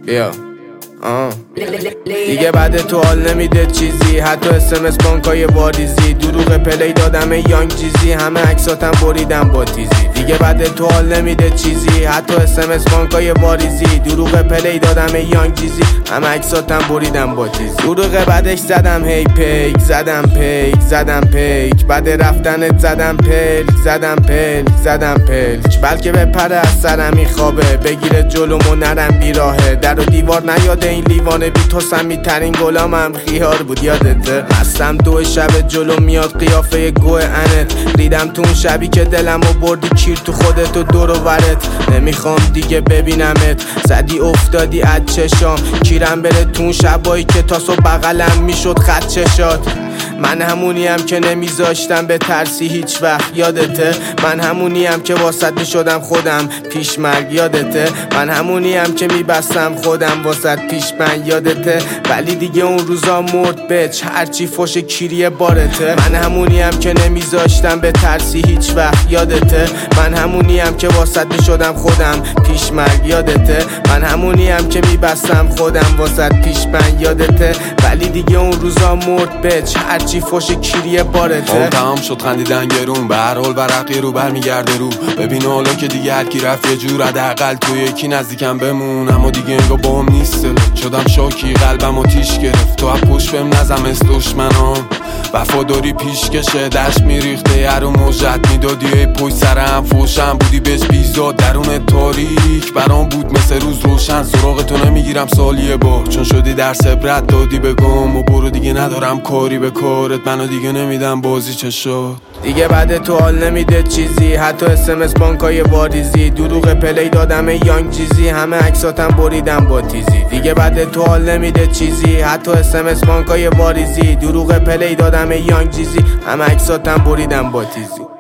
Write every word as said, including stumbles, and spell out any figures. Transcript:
بیا آه. دیگه بعد تو حال نمیده چیزی، حتی اسمس بانکای واریزی، دروغ پلی دادم یانگ جیزی، همه عکساتم بریدم با تیزی. دیگه بعد تو حال نمیده چیزی، حتی اسمس بانکای واریزی، دروغ پلی دادم یانگ جیزی، همه عکساتم بریدم با تیزی. دروغ بعدش زدم هی پیک، زدم پیک زدم پیک، بعد رفتنت زدم پلک زدم پلک زدم پلک، بلکه بپره از سرمی خوابه، بگیره جلومو نرم بیراهه، در و دیوار نیاده این لیوانه، بی تو سمی ترین گلامم خیار بود یادته. هستم دو شب جلو میاد قیافه گوه انت، ریدم تو اون شبی که دلمو بردی کیر تو خودت و دور و ورت، نمیخوام دیگه ببینمت، زدی افتادی از چشام، کیرم بره تو اون شبایی که تاسو بغلم میشد خط چشات. من همونیم که نمیذاشتم به ترسی هیچ وقت یادته، من همونیم که واسط میشدم خودم پیش مرگ یادته، من همونیم که میبستم خودم واسط پیش من یادته، ولی دیگه اون روزا مرد بچ هرچی فوش کیری بارته. من همونیم که نمیذاشتم به ترسی هیچ وقت یادته، من همونیم که واسط میشدم خودم پیش مرگ یادته، من همونیم که میبستم خودم واسط پیش من یادته، ولی دیگه اون روزا مرد بچ هرچی فوش کیری بارته. اون تمام شد خندیدن گرون، به هر حال ورقی رو برمیگرده رو، ببین حالا که دیگه هر کی رفت یه جور، حداقل تو یکی نزدیکم بمون، اما دیگه انگار با هم نیست دلت، شدم شاکی قلبم آتیش گرفت، تو از پشت بهم نزم از دشمنام، وفاداری پیش کشه دشت میریخته هر و موجت میدادی، ای پشت سرم فوشم بودی بهش بیزاد، درون تاریک برام بود مثل روز روشن، سراغ تو نمیگیرم سالیه بار، چون شدی در عبرت دادی بگم و برو دیگه ندارم کاری به کارت، منو دیگه نمیدم بازی چه شد. دیگه بعد تو حال نمیده چیزی، حتی اسمس بانکای واریزی، دروغ پلی دادم یانگ جیزی، همه عکساتم بریدم با تیزی. دیگه بعد تو حال نمیده چیزی، حتی اسمس بانکای واریزی، دروغ پلی دادم یانگ جیزی، همه عکساتم بریدم با تیزی.